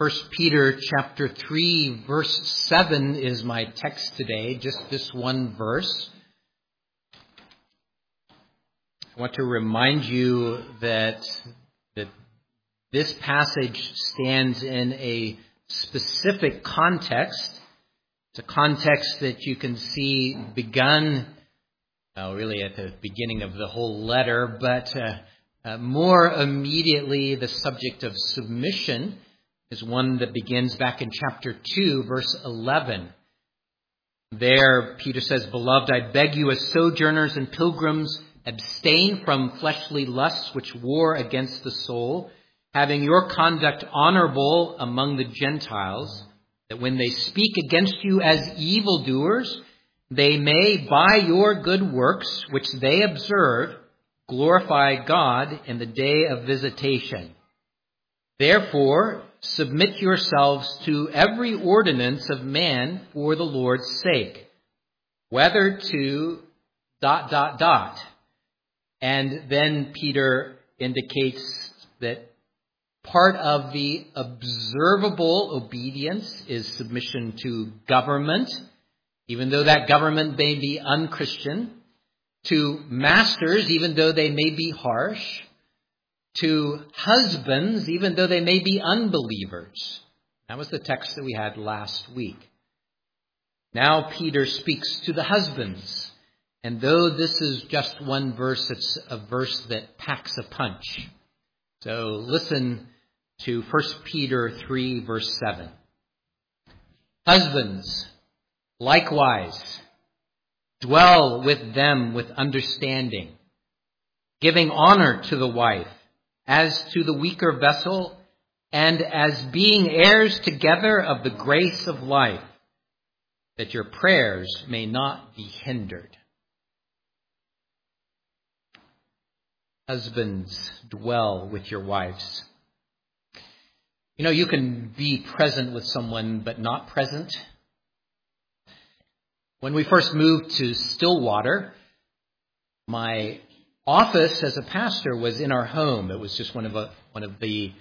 First Peter chapter 3, verse 7 is my text today, just this one verse. I want to remind you that this passage stands in a specific context. It's a context that you can see begun, really at the beginning of the whole letter, but more immediately the subject of submission is one that begins back in chapter 2, verse 11. There, Peter says, "Beloved, I beg you as sojourners and pilgrims, abstain from fleshly lusts which war against the soul, having your conduct honorable among the Gentiles, that when they speak against you as evildoers, they may, by your good works, which they observe, glorify God in the day of visitation. Therefore, submit yourselves to every ordinance of man for the Lord's sake, whether to ... And then Peter indicates that part of the observable obedience is submission to government, even though that government may be unchristian, to masters, even though they may be harsh, to husbands, even though they may be unbelievers. That was the text that we had last week. Now Peter speaks to the husbands. And though this is just one verse, it's a verse that packs a punch. So listen to 1 Peter 3, verse 7. Husbands, likewise, dwell with them with understanding, giving honor to the wife, as to the weaker vessel, and as being heirs together of the grace of life, that your prayers may not be hindered. Husbands, dwell with your wives. You know, you can be present with someone but not present. When we first moved to Stillwater, my office as a pastor was in our home. It was just one of the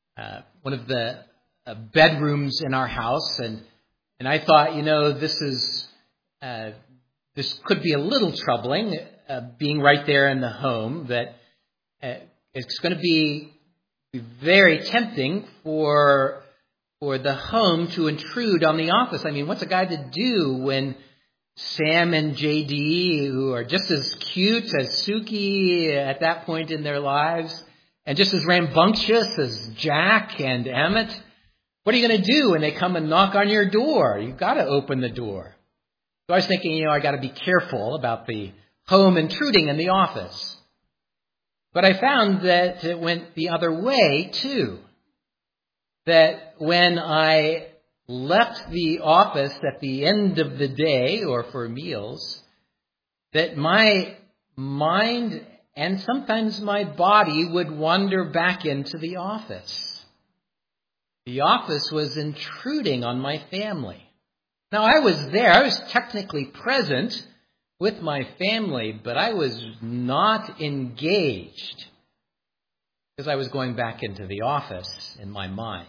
bedrooms in our house, and I thought, this could be a little troubling, being right there in the home. That it's going to be very tempting for the home to intrude on the office. I mean, what's a guy to do when Sam and JD, who are just as cute as Suki at that point in their lives, and just as rambunctious as Jack and Emmett, what are you going to do when they come and knock on your door? You've got to open the door. So I was thinking, I got to be careful about the home intruding in the office. But I found that it went the other way, too. That when I left the office at the end of the day or for meals, that my mind and sometimes my body would wander back into the office. The office was intruding on my family. Now, I was there. I was technically present with my family, but I was not engaged because I was going back into the office in my mind.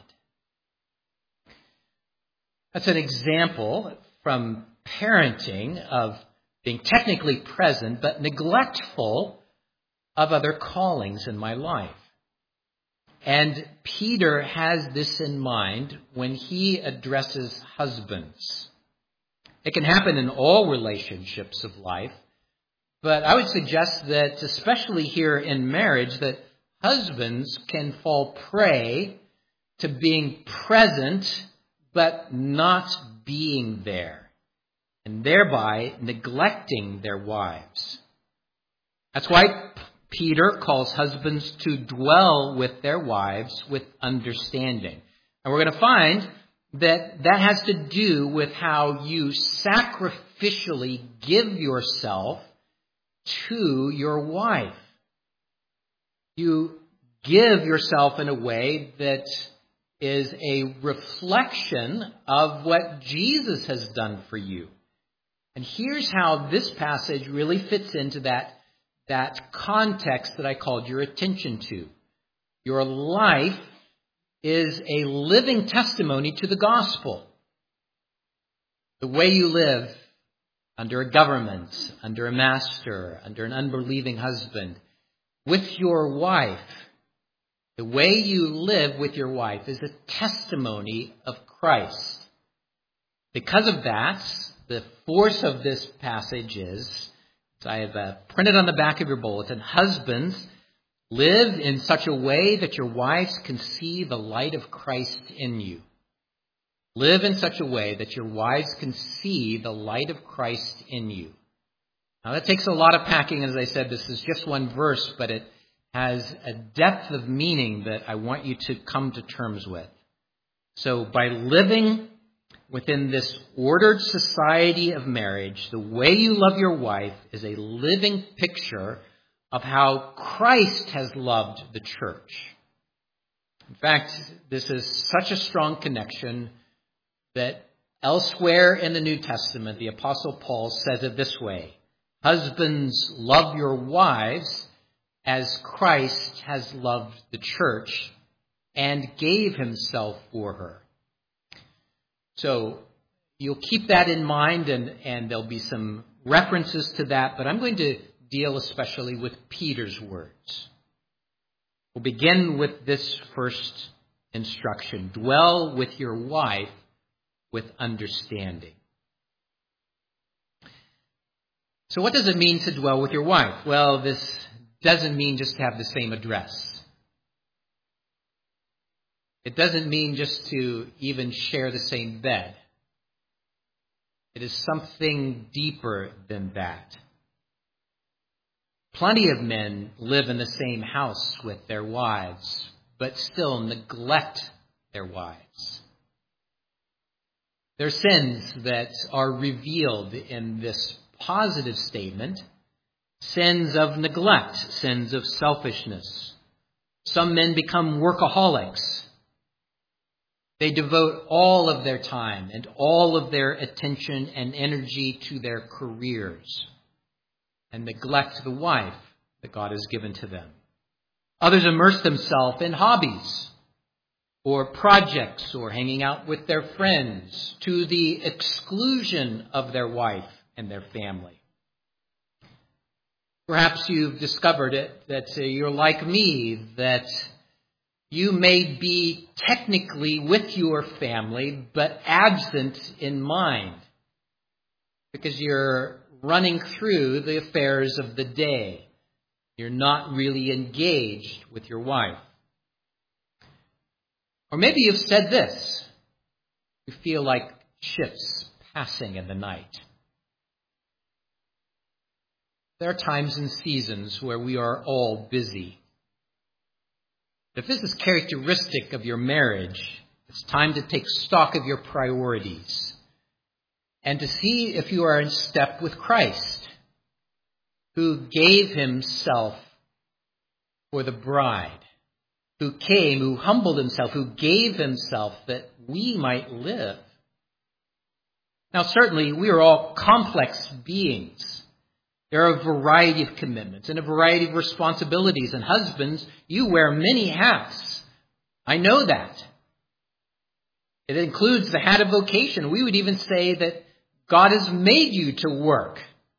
That's an example from parenting of being technically present but neglectful of other callings in my life. And Peter has this in mind when he addresses husbands. It can happen in all relationships of life, but I would suggest that especially here in marriage, that husbands can fall prey to being present but not being there, and thereby neglecting their wives. That's why Peter calls husbands to dwell with their wives with understanding. And we're going to find that has to do with how you sacrificially give yourself to your wife. You give yourself in a way that is a reflection of what Jesus has done for you. And here's how this passage really fits into that context that I called your attention to. Your life is a living testimony to the gospel. The way you live under a government, under a master, under an unbelieving husband, with your wife, the way you live with your wife is a testimony of Christ. Because of that, the force of this passage is, as I have printed on the back of your bulletin, husbands, live in such a way that your wives can see the light of Christ in you. Live in such a way that your wives can see the light of Christ in you. Now that takes a lot of packing. As I said, this is just one verse, but it has a depth of meaning that I want you to come to terms with. So by living within this ordered society of marriage, the way you love your wife is a living picture of how Christ has loved the church. In fact, this is such a strong connection that elsewhere in the New Testament, the Apostle Paul says it this way: husbands, love your wives as Christ has loved the church and gave himself for her. So you'll keep that in mind, and there'll be some references to that, but I'm going to deal especially with Peter's words. We'll begin with this first instruction: dwell with your wife with understanding. So what does it mean to dwell with your wife? Well, this doesn't mean just to have the same address. It doesn't mean just to even share the same bed. It is something deeper than that. Plenty of men live in the same house with their wives, but still neglect their wives. There are sins that are revealed in this positive statement. Sins of neglect, sins of selfishness. Some men become workaholics. They devote all of their time and all of their attention and energy to their careers and neglect the wife that God has given to them. Others immerse themselves in hobbies or projects or hanging out with their friends to the exclusion of their wife and their family. Perhaps you've discovered it, that you're like me, that you may be technically with your family, but absent in mind, because you're running through the affairs of the day. You're not really engaged with your wife. Or maybe you've said this: you feel like ships passing in the night. There are times and seasons where we are all busy. If this is characteristic of your marriage, it's time to take stock of your priorities and to see if you are in step with Christ, who gave himself for the bride, who came, who humbled himself, who gave himself that we might live. Now, certainly, we are all complex beings. There are a variety of commitments and a variety of responsibilities. And husbands, you wear many hats. I know that. It includes the hat of vocation. We would even say that God has made you to work.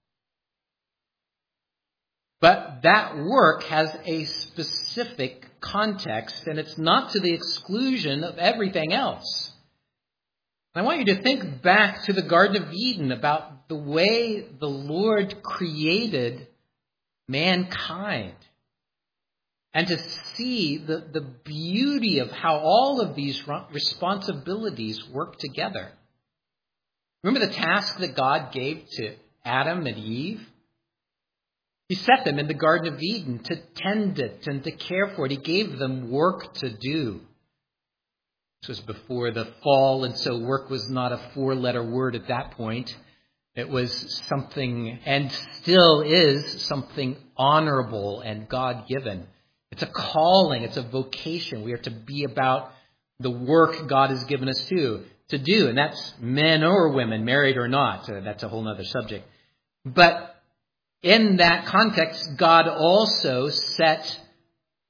But that work has a specific context, and it's not to the exclusion of everything else. I want you to think back to the Garden of Eden about the way the Lord created mankind, and to see the beauty of how all of these responsibilities work together. Remember the task that God gave to Adam and Eve? He set them in the Garden of Eden to tend it and to care for it. He gave them work to do. This was before the fall, and so work was not a four-letter word at that point. It was something, and still is something honorable and God-given. It's a calling, it's a vocation. We are to be about the work God has given us to do, and that's men or women, married or not. That's a whole other subject. But in that context, God also set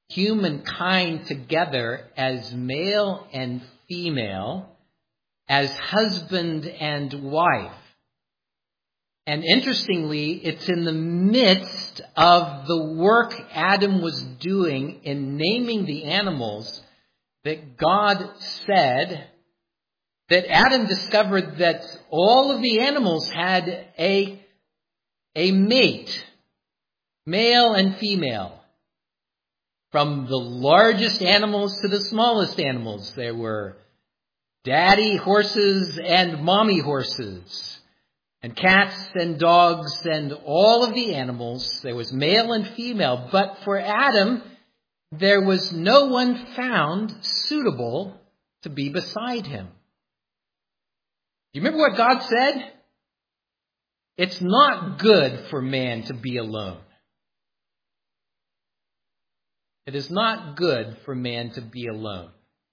humankind together as male and female, as husband and wife. And interestingly, it's in the midst of the work Adam was doing in naming the animals that God said that Adam discovered that all of the animals had a mate, male and female. From the largest animals to the smallest animals, there were daddy horses and mommy horses. And cats and dogs and all of the animals, there was male and female. But for Adam, there was no one found suitable to be beside him. You remember what God said? It's not good for man to be alone. It is not good for man to be alone.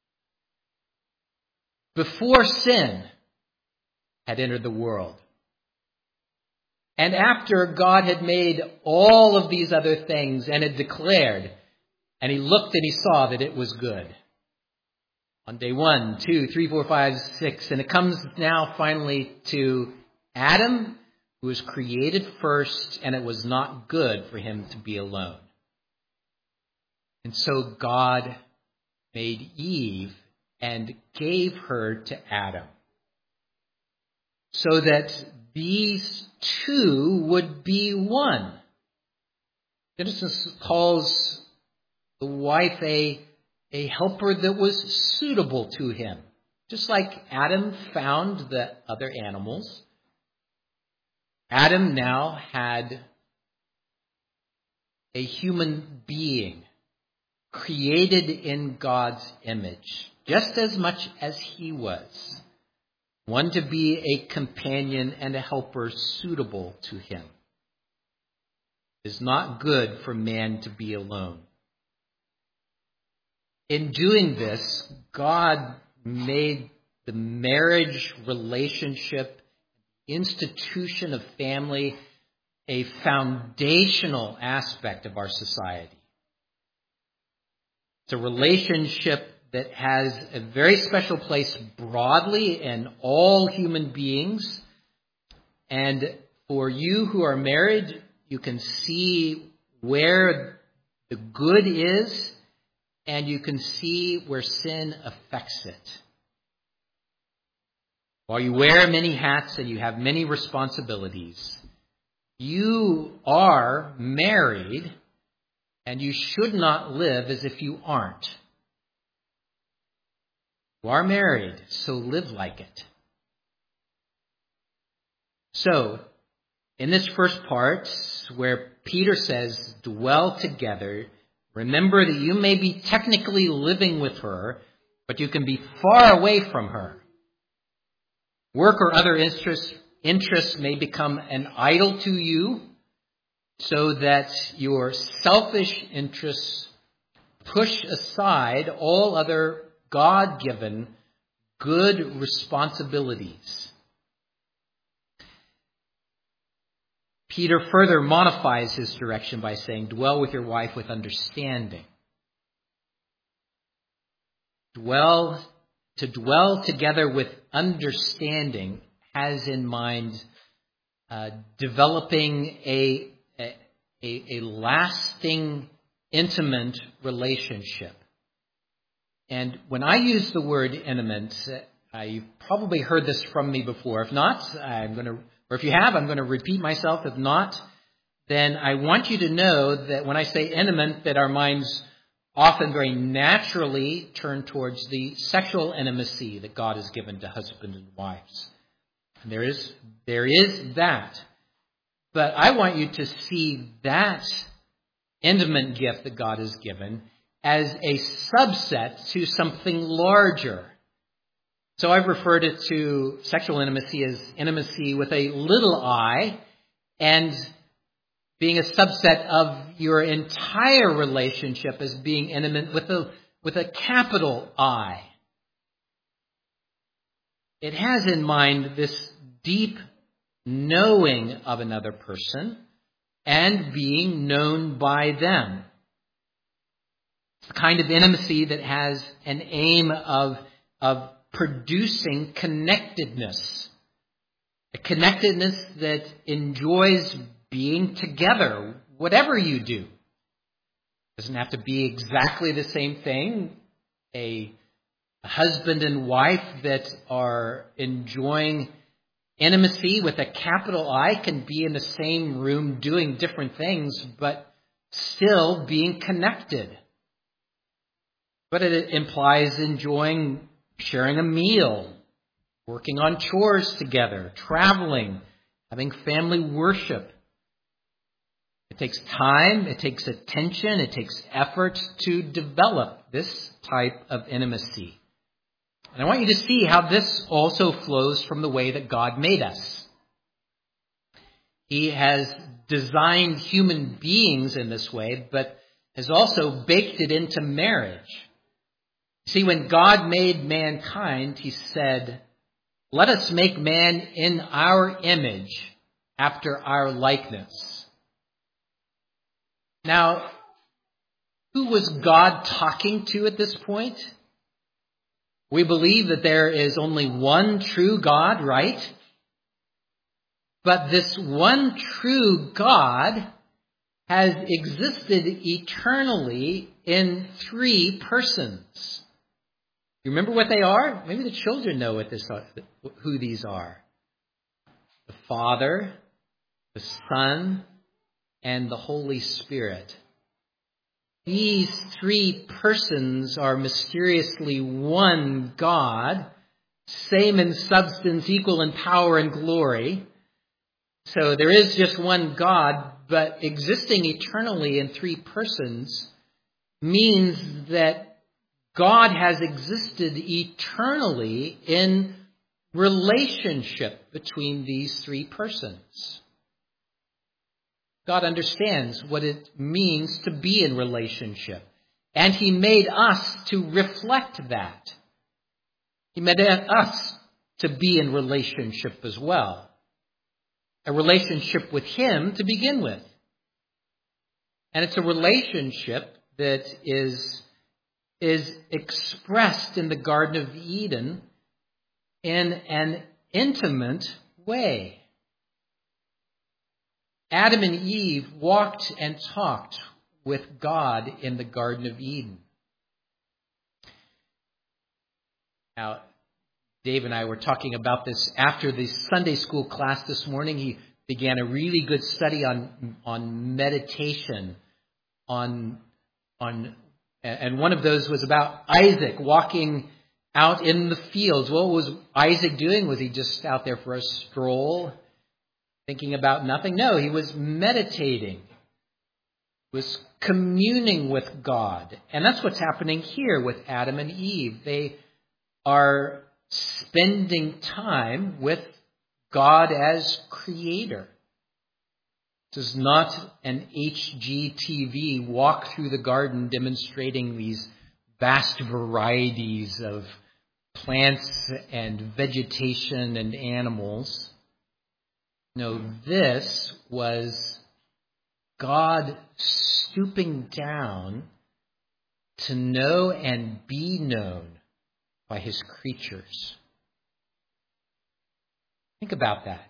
Before sin had entered the world, and after God had made all of these other things and had declared, and he looked and he saw that it was good. On day 1, 2, 3, 4, 5, 6, and it comes now finally to Adam, who was created first, and it was not good for him to be alone. And so God made Eve and gave her to Adam, so that these two would be one. Genesis calls the wife a helper that was suitable to him. Just like Adam found the other animals, Adam now had a human being created in God's image, just as much as he was. One to be a companion and a helper suitable to him. It is not good for man to be alone. In doing this, God made the marriage relationship, institution of family, a foundational aspect of our society. It's a relationship that has a very special place broadly in all human beings. And for you who are married, you can see where the good is, and you can see where sin affects it. While you wear many hats and you have many responsibilities, you are married, and you should not live as if you aren't. You are married, so live like it. So, in this first part, where Peter says, dwell together, remember that you may be technically living with her, but you can be far away from her. Work or other interests may become an idol to you, so that your selfish interests push aside all other God-given good responsibilities. Peter further modifies his direction by saying, dwell with your wife with understanding. To dwell together with understanding has in mind developing a lasting, intimate relationship. And when I use the word intimate, you've probably heard this from me before. If not, or if you have, I'm going to repeat myself. If not, then I want you to know that when I say intimate, that our minds often very naturally turn towards the sexual intimacy that God has given to husbands and wives. And there is that. But I want you to see that intimate gift that God has given as a subset to something larger. So I've referred it to sexual intimacy as intimacy with a little I, and being a subset of your entire relationship as being intimate with a capital I. It has in mind this deep knowing of another person and being known by them. It's the kind of intimacy that has an aim of producing connectedness. A connectedness that enjoys being together, whatever you do. It doesn't have to be exactly the same thing. A husband and wife that are enjoying intimacy with a capital I can be in the same room doing different things, but still being connected. But it implies enjoying sharing a meal, working on chores together, traveling, having family worship. It takes time, it takes attention, it takes effort to develop this type of intimacy. And I want you to see how this also flows from the way that God made us. He has designed human beings in this way, but has also baked it into marriage. See, when God made mankind, he said, "Let us make man in our image, after our likeness." Now, who was God talking to at this point? We believe that there is only one true God, right? But this one true God has existed eternally in three persons. You remember what they are? Maybe the children know who these are. The Father, the Son, and the Holy Spirit. These three persons are mysteriously one God, same in substance, equal in power and glory. So there is just one God, but existing eternally in three persons means that God has existed eternally in relationship between these three persons. God understands what it means to be in relationship. And he made us to reflect that. He made us to be in relationship as well. A relationship with him to begin with. And it's a relationship that is expressed in the Garden of Eden in an intimate way. Adam and Eve walked and talked with God in the Garden of Eden. Now, Dave and I were talking about this after the Sunday school class this morning. He began a really good study on meditation, and one of those was about Isaac walking out in the fields. What was Isaac doing? Was he just out there for a stroll, thinking about nothing? No, he was meditating. He was communing with God. And that's what's happening here with Adam and Eve. They are spending time with God as creator. This is not an HGTV walk through the garden demonstrating these vast varieties of plants and vegetation and animals. No, this was God stooping down to know and be known by his creatures. Think about that.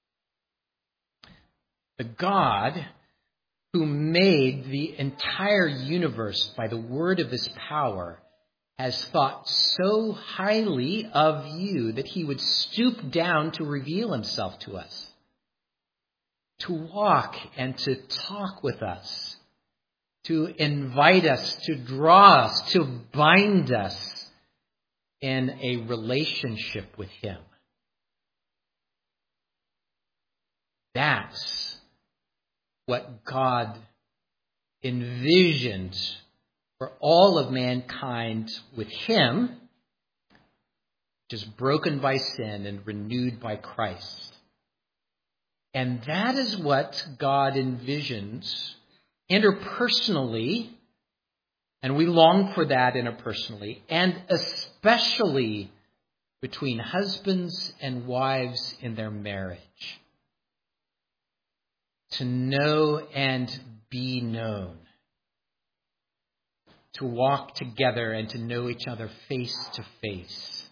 The God who made the entire universe by the word of his power has thought so highly of you that he would stoop down to reveal himself to us, to walk and to talk with us, to invite us, to draw us, to bind us in a relationship with him. That's what God envisioned for all of mankind with him, which is broken by sin and renewed by Christ. And that is what God envisions interpersonally, and we long for that interpersonally, and especially between husbands and wives in their marriage. To know and be known. to walk together and to know each other face to face.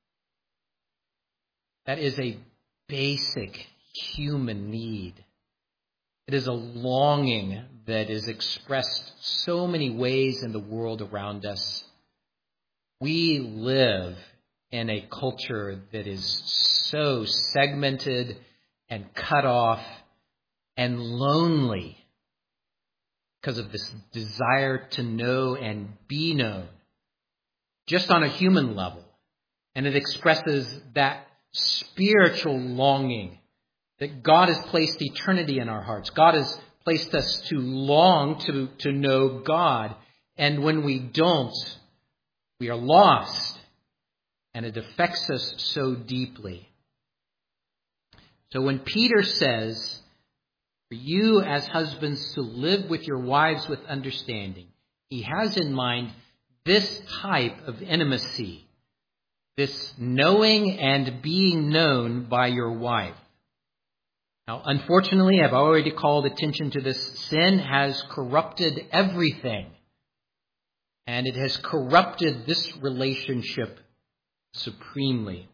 That is a basic human need. It is a longing that is expressed so many ways in the world around us. We live in a culture that is so segmented and cut off and lonely because of this desire to know and be known, just on a human level. And it expresses that spiritual longing that God has placed eternity in our hearts. God has placed us to long to know God. And when we don't, we are lost. And it affects us so deeply. So when Peter says, for you as husbands to live with your wives with understanding, he has in mind this type of intimacy, this knowing and being known by your wife. Now, unfortunately, I've already called attention to this. Sin has corrupted everything. And it has corrupted this relationship supremely.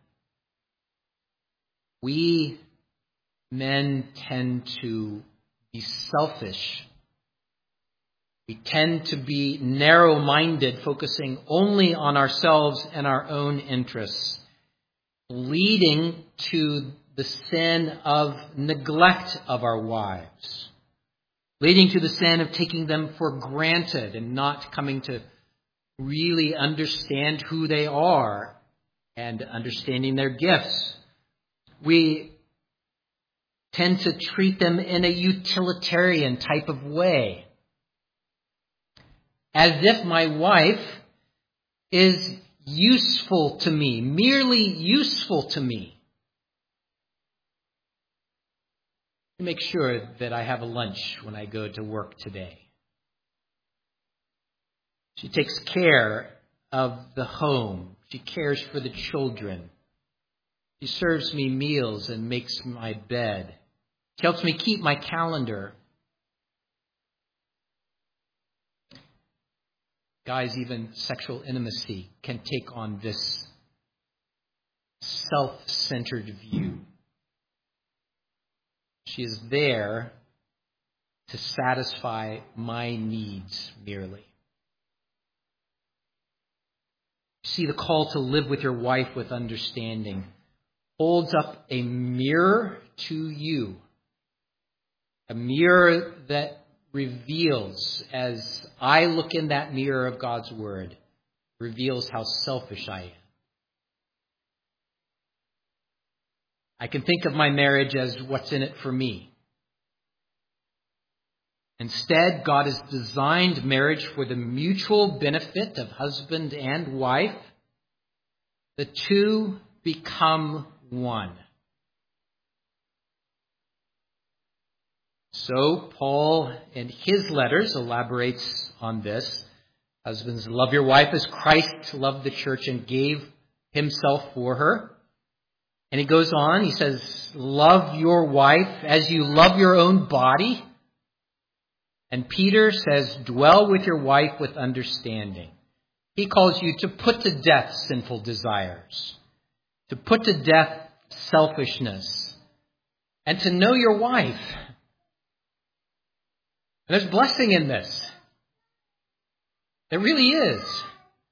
We men tend to be selfish. We tend to be narrow-minded, focusing only on ourselves and our own interests, leading to the sin of neglect of our wives, leading to the sin of taking them for granted and not coming to really understand who they are and understanding their gifts. We tend to treat them in a utilitarian type of way, as if my wife is useful to me, merely useful to me. Make sure that I have a lunch when I go to work today. She takes care of the home. She cares for the children. She serves me meals and makes my bed. She helps me keep my calendar. Guys, even sexual intimacy can take on this self-centered view. She is there to satisfy my needs merely. See, the call to live with your wife with understanding holds up a mirror to you. A mirror that reveals, as I look in that mirror of God's Word, reveals how selfish I am. I can think of my marriage as what's in it for me. Instead, God has designed marriage for the mutual benefit of husband and wife. The two become one. So Paul, in his letters, elaborates on this. Husbands, love your wife as Christ loved the church and gave himself for her. And he goes on, he says, love your wife as you love your own body. And Peter says, dwell with your wife with understanding. He calls you to put to death sinful desires, to put to death selfishness, and to know your wife. And there's blessing in this. There really is.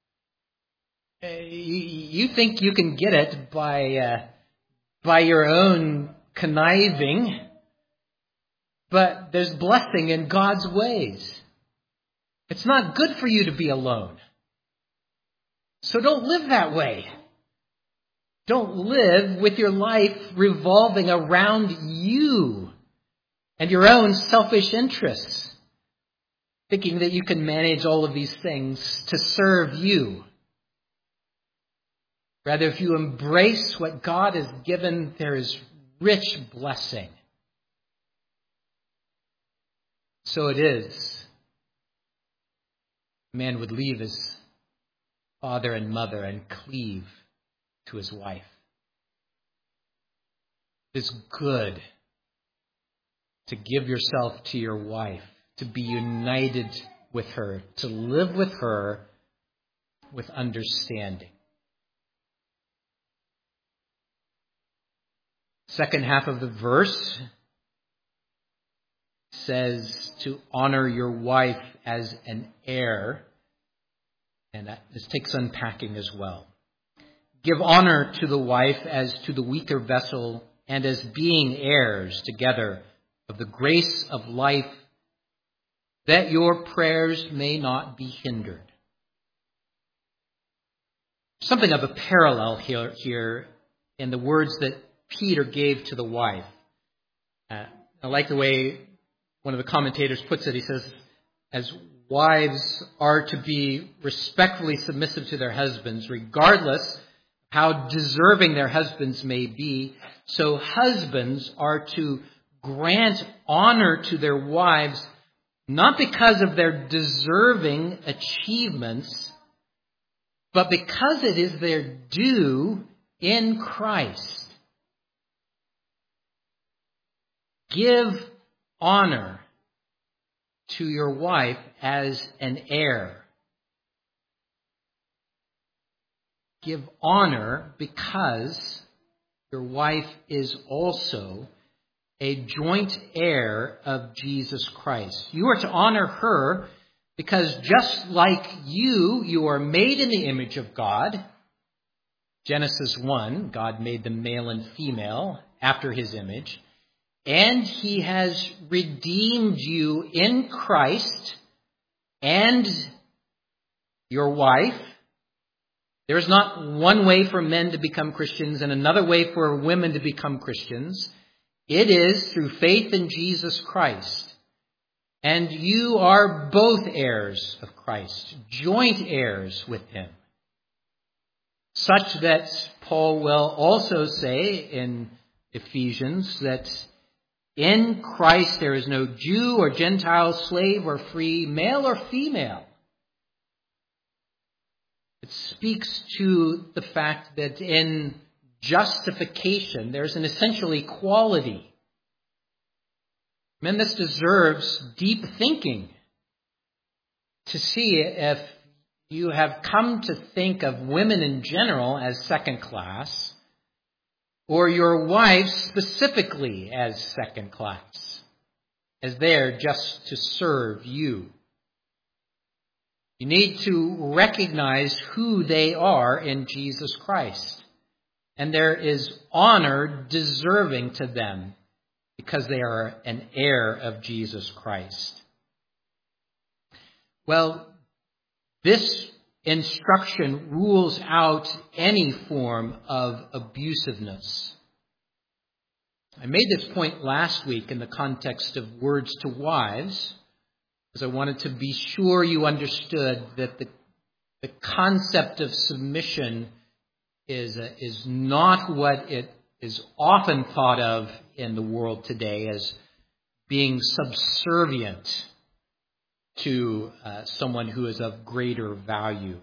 You think you can get it by your own conniving, but there's blessing in God's ways. It's not good for you to be alone. So don't live that way. Don't live with your life revolving around you and your own selfish interests, thinking that you can manage all of these things to serve you. Rather, if you embrace what God has given, there is rich blessing. So it is. A man would leave his father and mother and cleave to his wife. It is good to give yourself to your wife, to be united with her, to live with her with understanding. Second half of the verse says to honor your wife as an heir. And this takes unpacking as well. Give honor to the wife as to the weaker vessel, and as being heirs together of the grace of life, that your prayers may not be hindered. Something of a parallel here in the words that Peter gave to the wife. I like the way one of the commentators puts it. He says, as wives are to be respectfully submissive to their husbands, regardless how deserving their husbands may be, so husbands are to grant honor to their wives, not because of their deserving achievements, but because it is their due in Christ. Give honor to your wife as an heir. Give honor because your wife is also a joint heir of Jesus Christ. You are to honor her because just like you are made in the image of God. Genesis 1, God made them male and female after his image. And he has redeemed you in Christ and your wife. There is not one way for men to become Christians and another way for women to become Christians. It is through faith in Jesus Christ. And you are both heirs of Christ, joint heirs with him. Such that Paul will also say in Ephesians that in Christ there is no Jew or Gentile, slave or free, male or female. It speaks to the fact that in justification there's an essential equality. Men, this deserves deep thinking to see if you have come to think of women in general as second class, or your wives specifically as second class, as there just to serve you. You need to recognize who they are in Jesus Christ. And there is honor deserving to them because they are an heir of Jesus Christ. Well, this instruction rules out any form of abusiveness. I made this point last week in the context of words to wives, because I wanted to be sure you understood that the concept of submission is not what it is often thought of in the world today as being subservient to someone who is of greater value.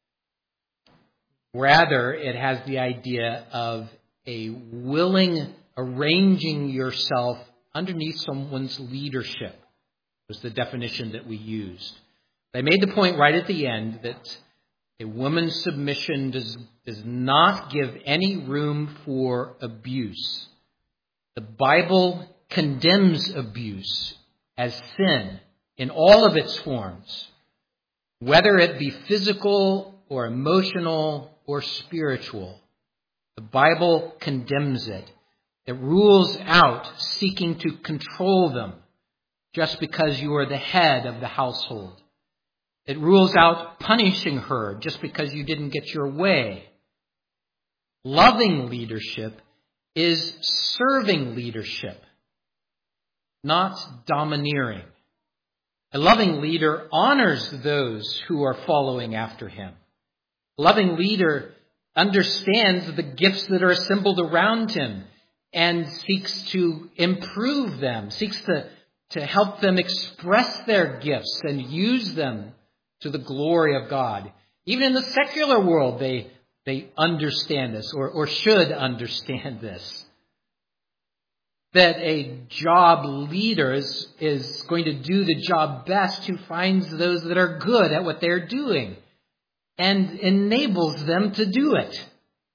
Rather, it has the idea of a willing arranging yourself underneath someone's leadership, was the definition that we used. I made the point right at the end that a woman's submission does not give any room for abuse. The Bible condemns abuse as sin in all of its forms, whether it be physical or emotional or spiritual. The Bible condemns it. It rules out seeking to control them just because you are the head of the household. It rules out punishing her just because you didn't get your way. Loving leadership is serving leadership, not domineering. A loving leader honors those who are following after him. A loving leader understands the gifts that are assembled around him and seeks to improve them, seeks to help them express their gifts and use them to the glory of God. Even in the secular world, they understand this or should understand this. that a job leader is going to do the job best who finds those that are good at what they're doing and enables them to do it.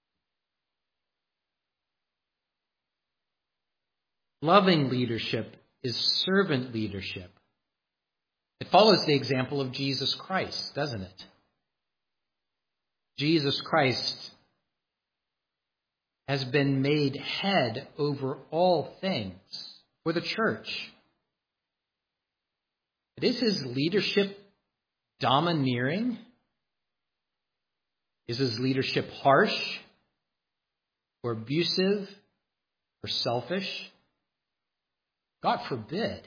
Loving leadership is servant leadership. It follows the example of Jesus Christ, doesn't it? Jesus Christ has been made head over all things for the church. But is his leadership domineering? Is his leadership harsh or abusive or selfish? God forbid.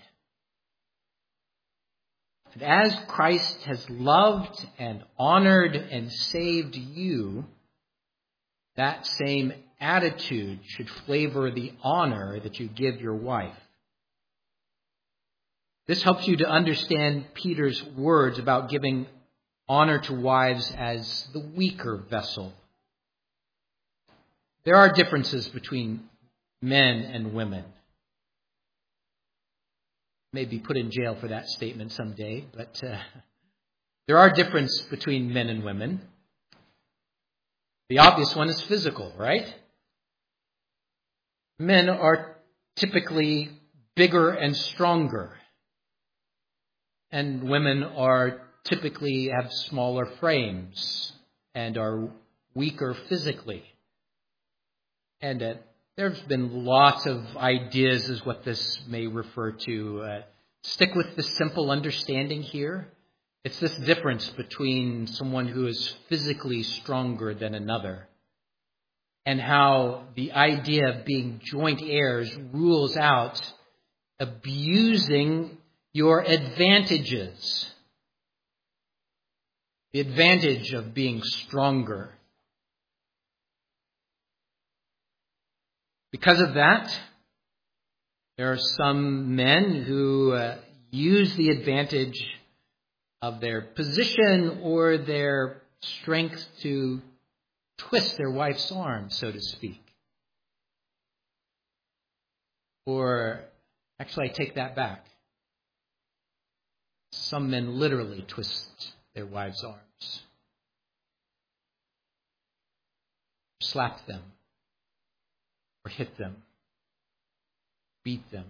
But as Christ has loved and honored and saved you, that same attitude should flavor the honor that you give your wife. This helps you to understand Peter's words about giving honor to wives as the weaker vessel. There are differences between men and women. May be put in jail for that statement someday, but there are differences between men and women. The obvious one is physical, right? Men are typically bigger and stronger, and women are typically have smaller frames and are weaker physically. And there's been lots of ideas as what this may refer to. Stick with the simple understanding here. It's this difference between someone who is physically stronger than another, and how the idea of being joint heirs rules out abusing your advantages. The advantage of being stronger. Because of that, there are some men who use the advantage of their position or their strength to twist their wife's arm, so to speak. Or, actually, I take that back. Some men literally twist their wives' arms. Slap them. Or hit them. Beat them.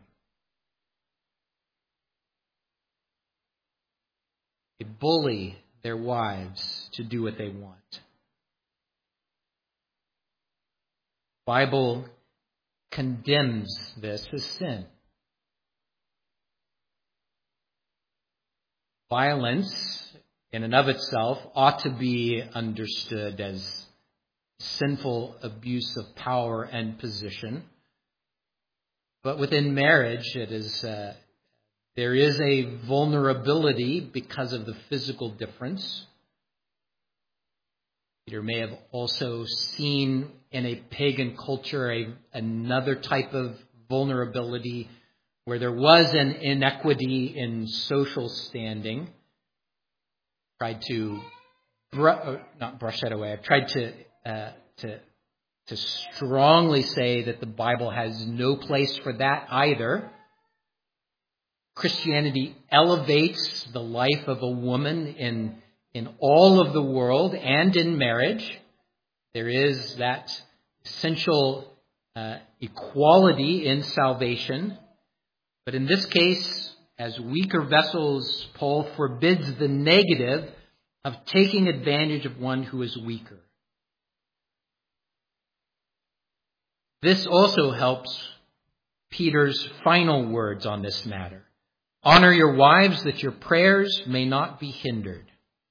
They bully their wives to do what they want. The Bible condemns this as sin. Violence, in and of itself, ought to be understood as sinful abuse of power and position. But within marriage, there is a vulnerability because of the physical difference. Peter may have also seen in a pagan culture another type of vulnerability where there was an inequity in social standing. Tried to not brush that away. I've tried to strongly say that the Bible has no place for that either. Christianity elevates the life of a woman in all of the world and in marriage. There is that essential equality in salvation. But in this case, as weaker vessels, Paul forbids the negative of taking advantage of one who is weaker. This also helps Peter's final words on this matter. Honor your wives that your prayers may not be hindered.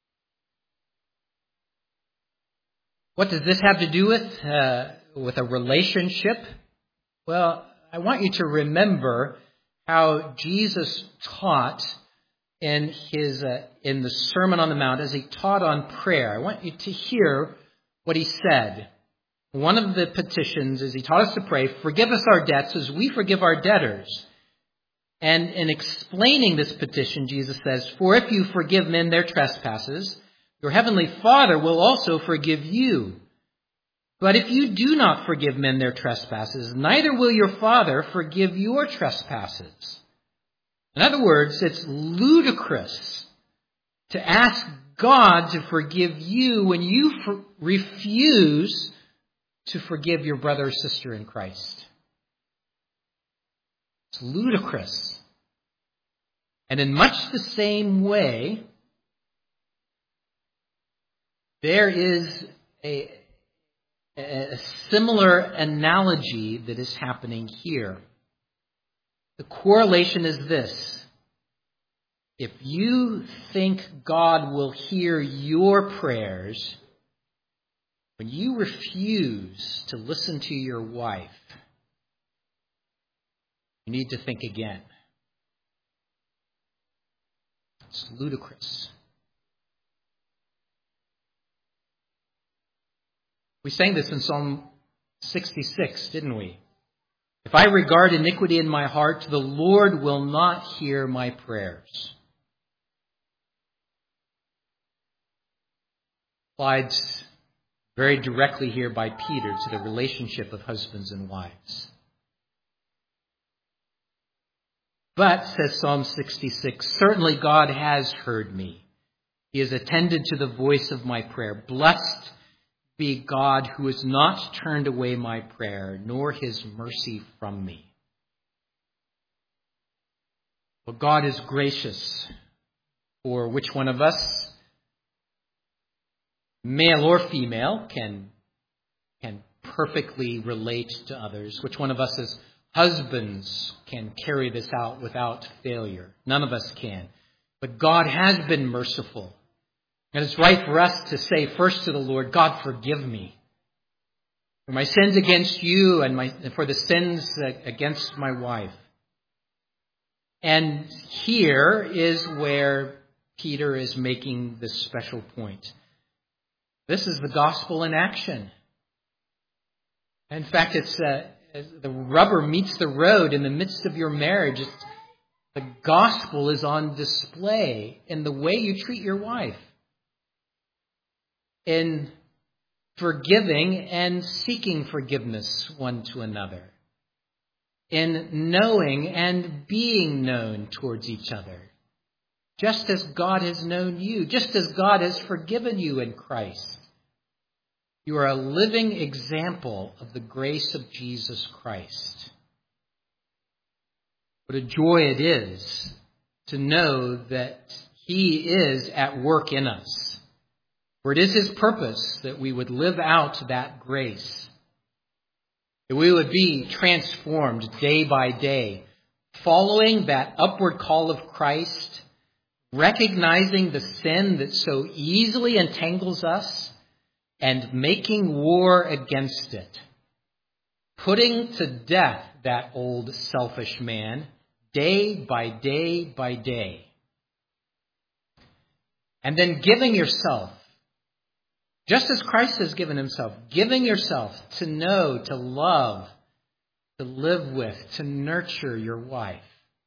What does this have to do with a relationship? Well, I want you to remember how Jesus taught in the Sermon on the Mount as he taught on prayer. I want you to hear what he said. One of the petitions is he taught us to pray, forgive us our debts as we forgive our debtors. And in explaining this petition, Jesus says, for if you forgive men their trespasses, your heavenly Father will also forgive you. But if you do not forgive men their trespasses, neither will your Father forgive your trespasses. In other words, it's ludicrous to ask God to forgive you when you refuse to forgive your brother or sister in Christ. It's ludicrous. And in much the same way, there is a similar analogy that is happening here. The correlation is this. If you think God will hear your prayers when you refuse to listen to your wife, you need to think again. It's ludicrous. We sang this in Psalm 66, didn't we? If I regard iniquity in my heart, the Lord will not hear my prayers. Applied very directly here by Peter to the relationship of husbands and wives. But, says Psalm 66, certainly God has heard me. He has attended to the voice of my prayer. Blessed be God who has not turned away my prayer, nor his mercy from me. Well, God is gracious for which one of us, male or female, can perfectly relate to others. Which one of us as husbands can carry this out without failure? None of us can. But God has been merciful. And it's right for us to say first to the Lord, God, forgive me for my sins against you and for the sins against my wife. And here is where Peter is making this special point. This is the gospel in action. In fact, it's the rubber meets the road in the midst of your marriage. The gospel is on display in the way you treat your wife, in forgiving and seeking forgiveness one to another, in knowing and being known towards each other, just as God has known you, just as God has forgiven you in Christ. You are a living example of the grace of Jesus Christ. What a joy it is to know that he is at work in us. For it is his purpose that we would live out that grace, that we would be transformed day by day, following that upward call of Christ, recognizing the sin that so easily entangles us, and making war against it, putting to death that old selfish man day by day by day, and then giving yourself, just as Christ has given himself, giving yourself to know, to love, to live with, to nurture your wife.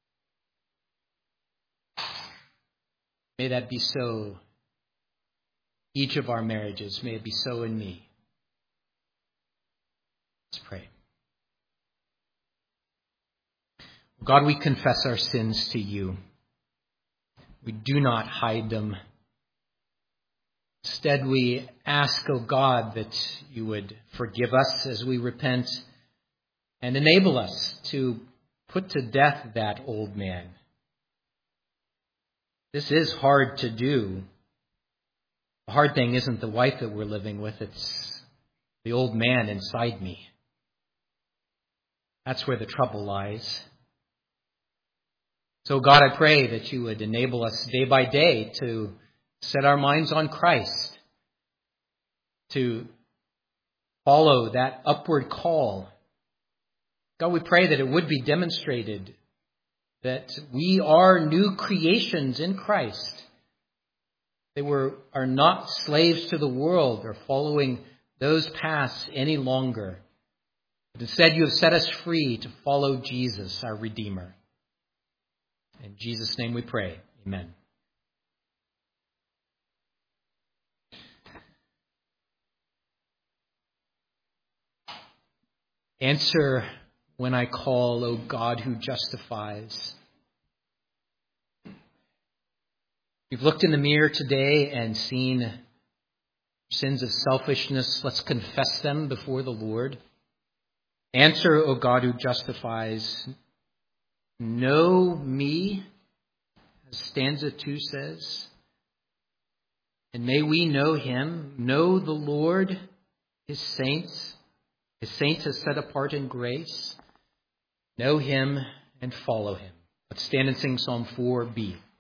May that be so. Each of our marriages, may it be so in me. Let's pray. God, we confess our sins to you. We do not hide them. Instead, we ask, O God, that you would forgive us as we repent and enable us to put to death that old man. This is hard to do. The hard thing isn't the wife that we're living with, it's the old man inside me. That's where the trouble lies. So God, I pray that you would enable us day by day to set our minds on Christ, to follow that upward call. God, we pray that it would be demonstrated that we are new creations in Christ. They are not slaves to the world or following those paths any longer. But instead, you have set us free to follow Jesus, our Redeemer. In Jesus' name we pray. Amen. Answer when I call, O God who justifies. You've looked in the mirror today and seen sins of selfishness. Let's confess them before the Lord. Answer, O God who justifies. Know me, as stanza 2 says. And may we know him, know the Lord, his saints are set apart in grace. Know him and follow him. Let's stand and sing Psalm 4b.